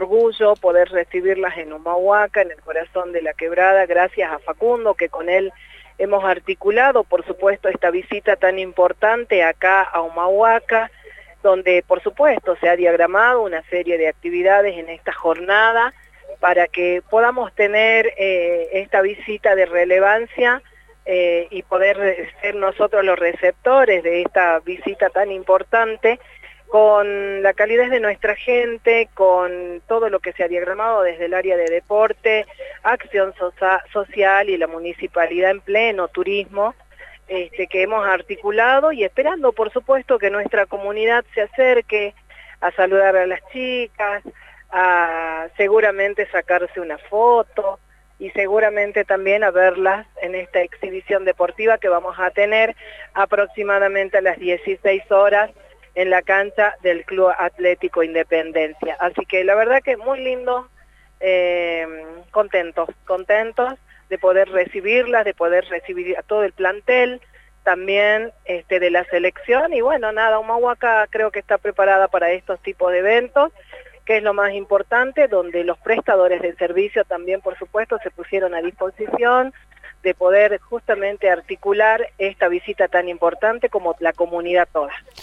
orgullo poder recibirlas en Humahuaca, en el corazón de la quebrada, gracias a Facundo, que con él hemos articulado, por supuesto, esta visita tan importante acá a Humahuaca, donde, por supuesto, se ha diagramado una serie de actividades en esta jornada para que podamos tener esta visita de relevancia y poder ser nosotros los receptores de esta visita tan importante, con la calidez de nuestra gente, con todo lo que se ha diagramado desde el área de deporte, acción social y la municipalidad en pleno turismo, que hemos articulado, y esperando, por supuesto, que nuestra comunidad se acerque a saludar a las chicas, a seguramente sacarse una foto, y seguramente también a verlas en esta exhibición deportiva que vamos a tener aproximadamente a las 16 horas en la cancha del Club Atlético Independencia. Así que la verdad que muy lindo, contentos de poder recibirlas, de poder recibir a todo el plantel, también de la selección, y bueno, nada, Humahuaca creo que está preparada para estos tipos de eventos, que es lo más importante, donde los prestadores de servicio también, por supuesto, se pusieron a disposición de poder justamente articular esta visita tan importante como la comunidad toda.